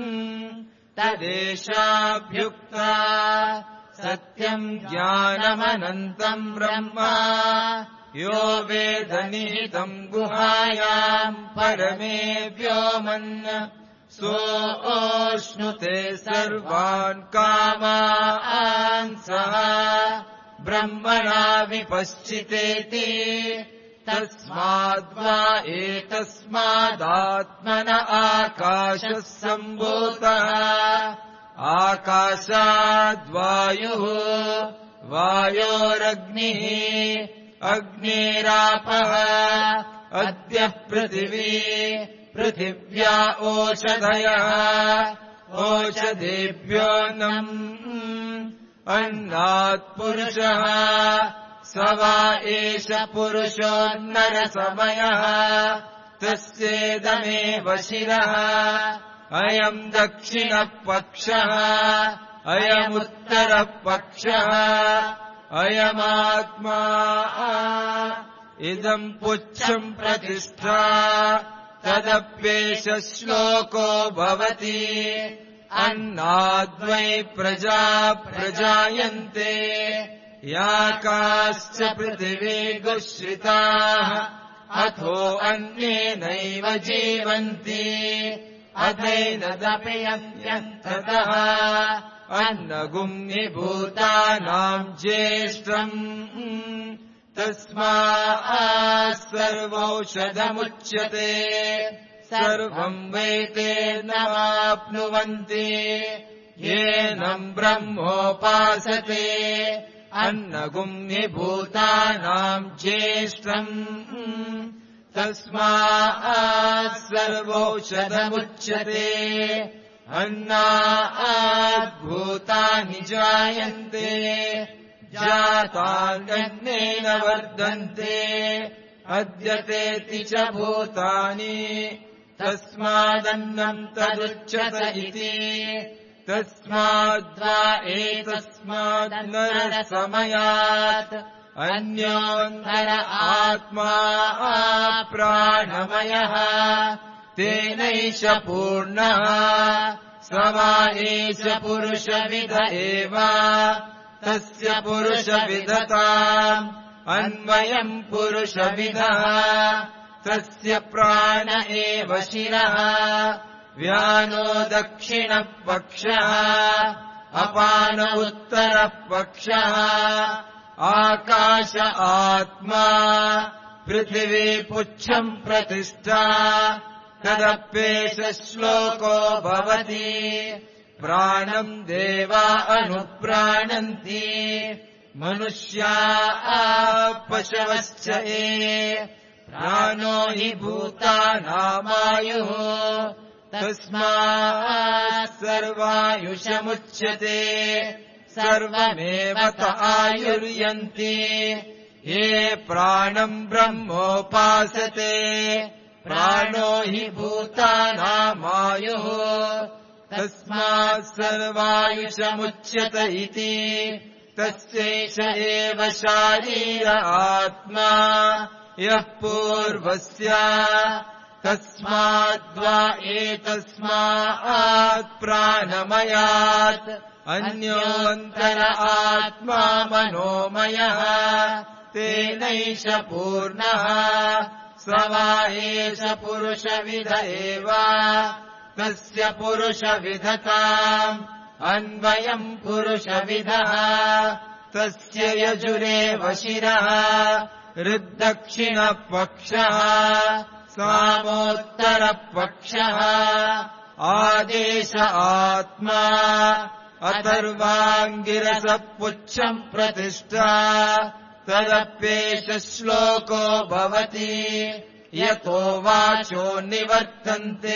तदेशाभ्युक्ता सत्यम् ज्ञानमनन्तम् ब्रह्म यो वेदनिहितम् गुहायाम् परमे व्योमन् सोऽश्नुते सर्वान् कामान् सः ब्रह्मणा विपश्चितेति तस्माद्वा एतस्मादात्मन आकाशः सम्भूतः आकाशाद्वायुः वायोरग्निः अग्निरापः अद्यः पृथिवी पृथिव्या ओषधयः ओषधेभ्योऽन्नम् अन्नात् पुरुषः स वा एष पुरुषोन्नरसमयः तस्येदमेव शिरः अयम् दक्षिणः पक्षः अयमुत्तरः पक्षः अयमात्मा इदम् पुच्छम् प्रतिष्ठा तदप्येष श्लोको भवति अन्नाद्वै प्रजा प्रजायन्ते याकाश्च पृथिवी गुश्रिताः अथो अन्येनैव जीवन्ति अथैनदपि यन्त्यन्ततः अन्नगुम्निभूतानाम् ज्येष्ठम् तस्मात् सर्वौषधमुच्यते सर्वम् वैतेनवाप्नुवन्ति येनम् ब्रह्मोपासते अन्नगुम्निभूतानाम् ज्येष्ठम् तस्मात् सर्वौषधमुच्यते अन्नाद् भूतानि जायन्ते जातान्यग्नेन वर्धन्ते अद्यतेति च भूतानि तस्मादन्नम् तदुच्यत इति तस्माद्वा एतस्मान्नरसमयात् अन्योऽन्तर आत्मा प्राणमयः तेनैष पूर्णः स वा एष पुरुषविद एव तस्य पुरुषविदताम् अन्वयम् पुरुषविदः तस्य प्राण एव शिरः व्यानो दक्षिणपक्षः अपान उत्तरपक्षः आकाश आत्मा पृथिवी पुच्छम् प्रतिष्ठा तदप्येष श्लोको भवति प्राणम् देवा अनुप्राणन्ति मनुष्या पशवश्च ये प्राणो हि भूतानामायुः तस्मात् सर्वायुषमुच्यते सर्वमेव त आयुर्यन्ति ये प्राणम् ब्रह्मोपासते प्राणो हि भूतानामायुः तस्मात् सर्वायुषमुच्यत इति तस्यैष एव शारीर आत्मा यः पूर्वस्य तस्माद्वा एतस्मात् प्राणमयात् अन्योऽन्तर आत्मा मनोमयः तेनैष पूर्णः स वा एष पुरुषविद एव तस्य पुरुषविदताम् अन्वयम् पुरुषविदः तस्य यजुरेव शिरः हृद्दक्षिणपक्षः सामोत्तरपक्षः आदेश आत्मा अथर्वाङ्गिरसपुच्छम् प्रतिष्ठा तदप्येष श्लोको भवति यतो वाचो निवर्तन्ते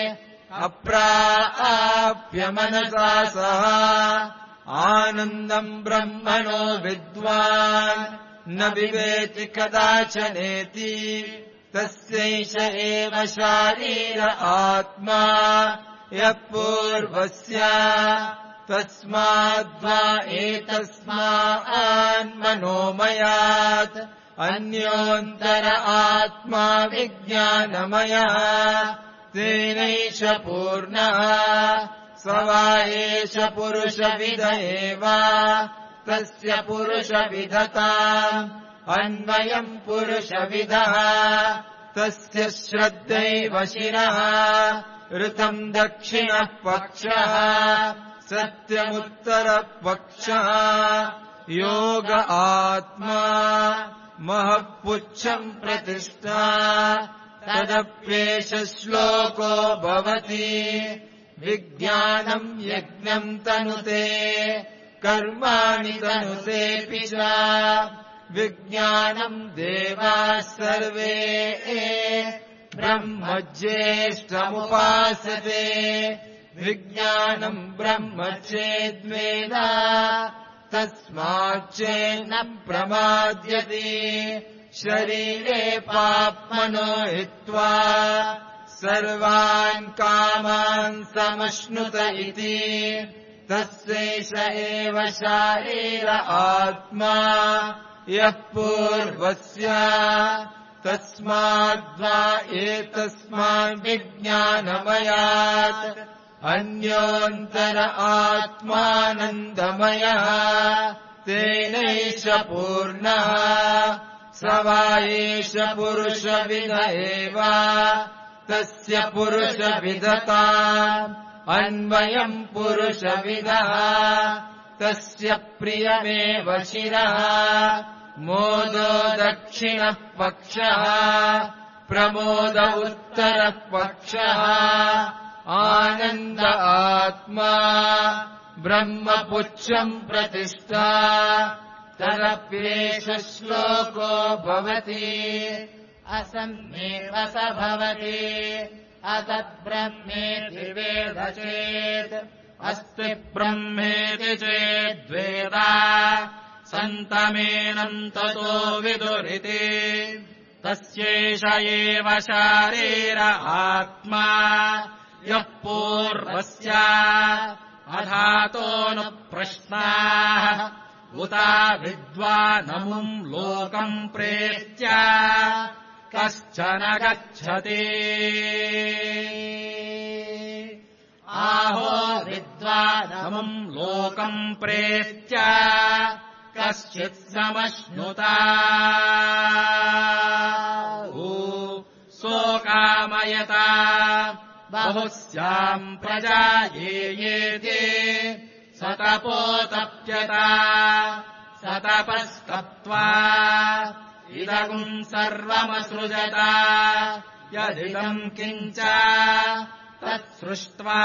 अप्राप्य मनसा सह आनन्दम् ब्रह्मणो विद्वान् न विवेति कदाचनेति तस्यैष एव शारीर आत्मा यः पूर्वस्य तस्माद्वा एतस्मान्मनोमयात् अन्योऽन्तर आत्मा विज्ञानमयः तेनैष पूर्णः स वा एष पुरुषविद एव तस्य पुरुषविदताम् अन्वयम् पुरुषविदः तस्य श्रद्धैव शिरः ऋतम् दक्षिणः पक्षः सत्यमुत्तरपक्षः योग आत्मा महःपुच्छम् प्रतिष्ठा तदप्येष श्लोको भवति विज्ञानम् यज्ञम् तनुते कर्माणि तनुतेऽपि च विज्ञानम् देवाः सर्वे ब्रह्म ज्येष्ठमुपासते विज्ञानम् ब्रह्म चेद्वेद तस्माच्चेन्न प्रमाद्यते शरीरे पाप्मनो हित्वा सर्वान् कामान् समश्नुत इति तस्यैष एव शारीर आत्मा यः पूर्वस्य तस्माद्वा एतस्मान् विज्ञानमयात् अन्योऽन्तर आत्मानन्दमयः तेनैष पूर्णः स वा एष पुरुषविद एव तस्य पुरुषविदताम् अन्वयम् पुरुषविदः तस्य प्रियमेव शिरः मोदो दक्षिणः पक्षः प्रमोद उत्तरः पक्षः आनन्द आत्मा ब्रह्मपुच्छम् प्रतिष्ठा तदप्येष श्लोको भवति असम्येव स भवति अतद्ब्रह्मेति वेद चेत् अस्ति ब्रह्मेति चेद्वेद सन्तमेनम् ततो विदुरिति तस्यैष एव शारीर आत्मा यः पूर्वस्य अधातोऽनुप्रश्नाः उता विद्वानमुम् लोकम् प्रेत्य कश्चन गच्छति आहो विद्वानमुम् लोकम् प्रेत्य कश्चित् समश्नुता सोकामयता बहुस्याम् प्रजा ये येते सतपोतप्यता सतपस्तप्त्वा इदगुम् सर्वमसृजता यदिदम् किञ्च तत्सृष्ट्वा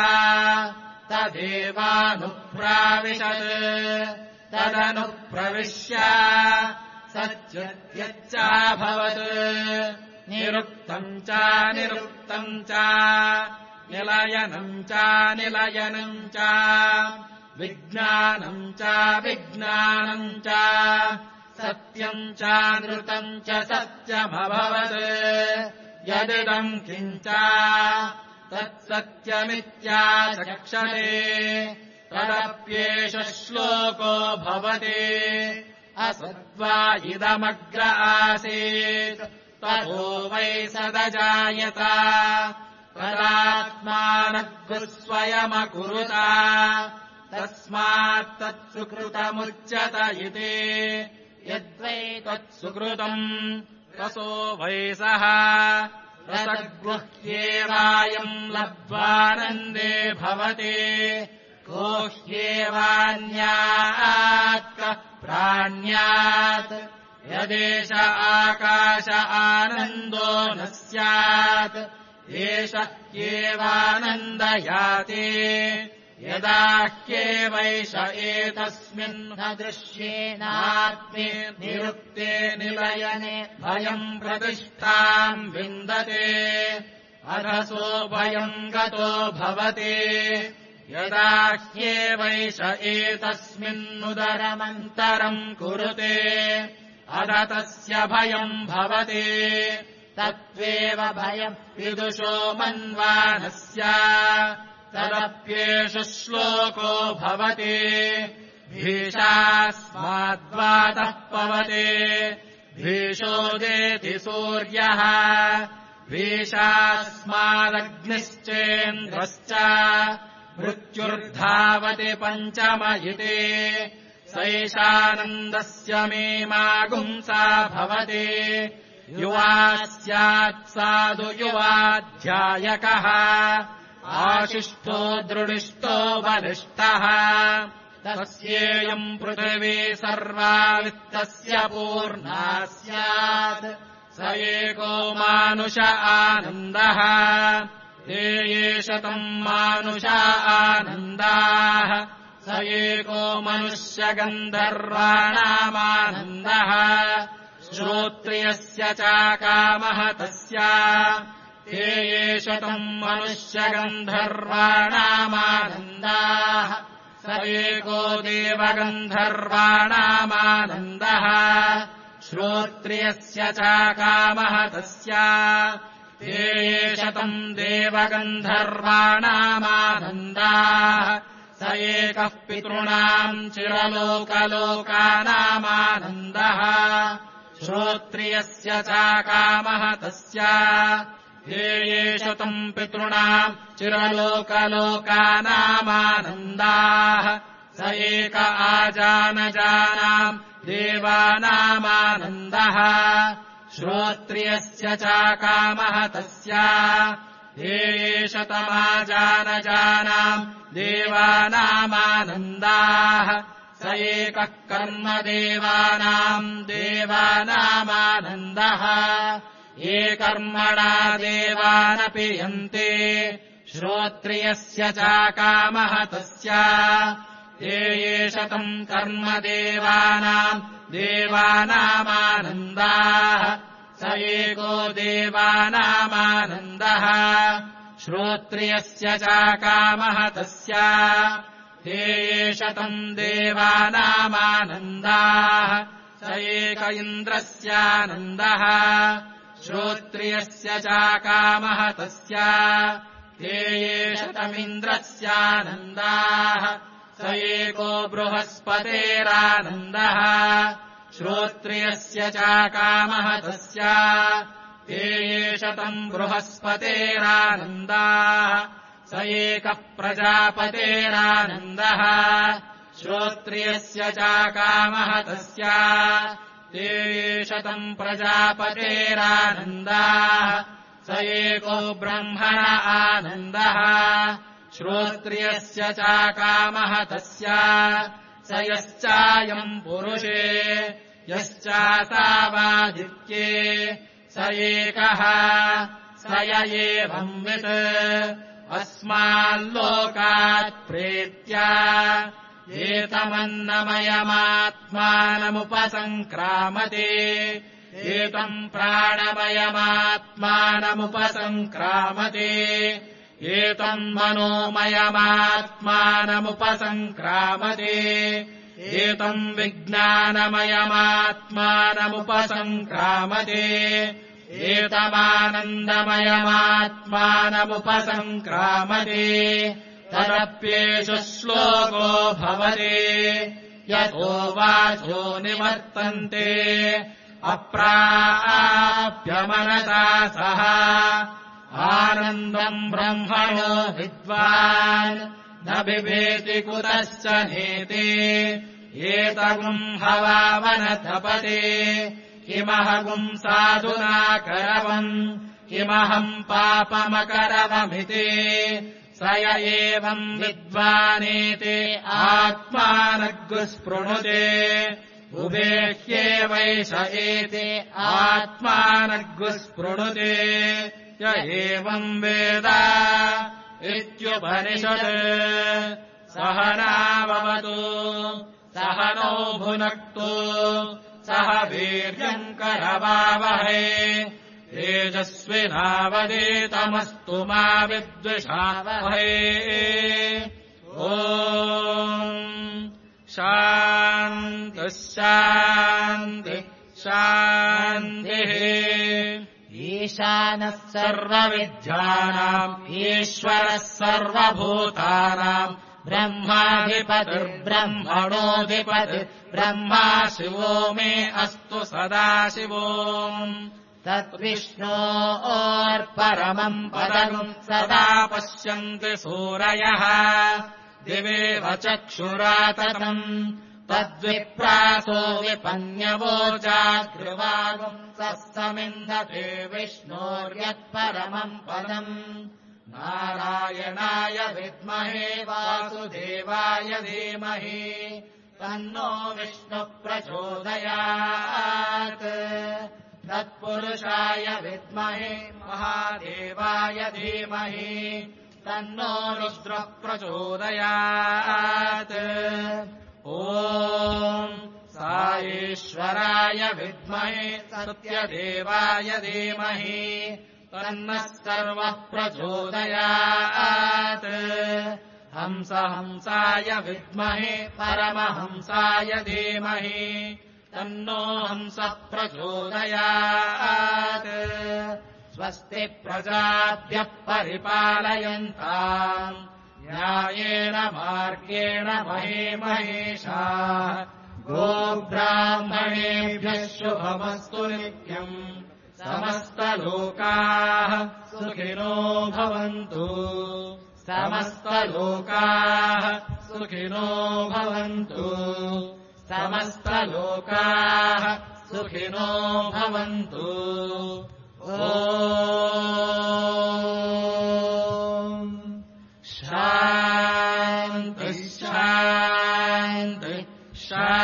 तदेवानुप्राविशत् तदनुप्रविश्य सच्चिद्यच्चाभवत् निरुक्तम् च निरुक्तम् च निलयनम् च निलयनम् च विज्ञानम् च विज्ञानम् च सत्यम् च नृतम् च सत्यमभवत् यदिदम् किञ्च तत्सत्यमित्याचक्षते तदप्येष श्लोको भवति असद्वा इदमग्र आसीत् ततो वै सदजायत तदात्मानग्रस्वयमकुरुत तस्मात् तत्सुकृतमुच्यत इति यद्वै तत्सुकृतम् रसो वै सः रसगुह्येवायम् लब्ध्वानन्दे भवति गुह्येवान्यात् कः प्राण्यात् यदेष आकाश आनन्दो न स्यात् एष ह्येवानन्दयाति यदा ह्येवैष एतस्मिन् न दृश्येनात्मे निरुक्ते निलयने भयम् प्रतिष्ठाम् विन्दते अधसो भयम् गतो भवति यदा ह्येवैष एतस्मिन्नुदरमन्तरम् कुरुते अध तस्य भयम् भवति तत्त्वेव भयम् विदुषो मन्वानस्य तदप्येष श्लोको भवति भीषास्माद्वातः पवते भीषोदेति सूर्यः भीषास्मादग्निश्चेन्द्रश्च मृत्युर्धावति पञ्चम इति सैषानन्दस्य मीमागुंसा भवति युवा स्यात् साधु युवाध्यायकः आशिष्टो दृढिष्टो बलिष्ठः तस्येयम् पृथिवी सर्वा वित्तस्य पूर्णा स्यात् स एको मानुष आनन्दः ते ये शतम् मानुष आनन्दाः स एको मनुष्यगन्धर्वाणामानन्दः श्रोत्रियस्य च कामः तस्य ते ये शतम् मनुष्यगन्धर्वाणामानन्दाः स एको देवगन्धर्वाणामानन्दः श्रोत्रियस्य च कामः तस्य ते ये शतम् देवगन्धर्वाणामानन्दाः स एकः पितॄणाम् चिरलोकलोकानामानन्दः श्रोत्रियस्य च कामः तस्य ते ये शतम् पितॄणाम् चिरलोकलोकानामानन्दाः स एक आजानजानाम् देवानामानन्दः श्रोत्रियस्य च कामः तस्य ते ये शतमाजानजानाम् देवानामानन्दाः स एकः कर्मदेवानाम् देवानामानन्दः ये कर्मणा देवानपि यन्ते श्रोत्रियस्य च कामः तस्य ते ये शतम् कर्मदेवानाम् देवानामानन्दाः स एको देवानामानन्दः श्रोत्रियस्य च कामः तस्य ते शतम् देवानामानन्दाः स एक इन्द्रस्यानन्दः श्रोत्रियस्य चाकामः तस्य ते शतमिन्द्रस्यानन्दाः स एको बृहस्पतेरानन्दः श्रोत्रियस्य चाकामः तस्य ते शतम् बृहस्पतेरानन्दाः स एकः प्रजापतेरानन्दः श्रोत्रियस्य चाकामः तस्य ते शतम् प्रजापतेरानन्दाः स एको ब्रह्मण आनन्दः श्रोत्रियस्य चाकामः तस्य स यश्चायम् पुरुषे यश्चासावादित्ये स एकः स य एवंवित् अस्माल्लोकात् प्रेत्या एतमन्नमयमात्मानमुपसङ्क्रामते एतम् प्राणमयमात्मानमुपसङ्क्रामते एतम् मनोमयमात्मानमुपसङ्क्रामते एतम् विज्ञानमयमात्मानमुपसङ्क्रामते एतमानन्दमयमात्मानमुपसङ्क्रामते तदप्येष श्लोको भवति यतो वाचो निवर्तन्ते अप्राप्यमनसा सह आनन्दम् ब्रह्मणो विद्वान् न बिभेति कुतश्च नेति एतगुम् हवावनतपते किमहगुम् साधुना करवम् किमहम् पापमकरवमिति स य एवम् विद्वानेति आत्मानग्गुस्पृणुते उभेह्येवैष एति आत्मानग्गुस्पृणुते य एवम् वेद इत्युपनिषत् सहनाववतु सहनौ भुनक्तु सह वीर्यम् करवावहै तेजस्विनावधीतमस्तु मा विद्विषावहै ॐ शान्तिः शान्तिः शान्तिः ईशानः सर्वविद्यानाम् ईश्वरः सर्वभूतानाम् ब्रह्माधिपतिर्ब्रह्मणोऽधिपतिः ब्रह्मा शिवो मे अस्तु सदा शिवो तद्विष्णोर्परमम् पदम् सदा पश्यन्ति सूरयः दिवेव चक्षुराततम् तद्विप्रासो विपन्यवोचाग्रवागुम् सत्समिन्धते विष्णोर्यत्परमम् पदम् नारायणाय विद्महे वासुदेवाय धीमहि तन्नो विष्णुः प्रचोदयात् तत्पुरुषाय विद्महे महादेवाय धीमहि तन्नो रुद्रः प्रचोदयात् ॐ साईश्वराय विद्महे सत्यदेवाय धीमहि तन्नः सर्वः प्रचोदयात् हंस हंसाय विद्महे परमहंसाय धीमहि तन्नो हंसः प्रचोदयात् स्वस्ति प्रजाभ्यः परिपालयन्ताम् न्यायेन मार्गेण महे महेशाः गोब्राह्मणेभ्यः शुभमस्तु नित्यम् समस्तलोकाः सुखिनो भवन्तु समस्तलोकाः सुखिनो भवन्तु समस्तलोकाः सुखिनो भवन्तु ॐ शान्तिः शान्तिः शान्तिः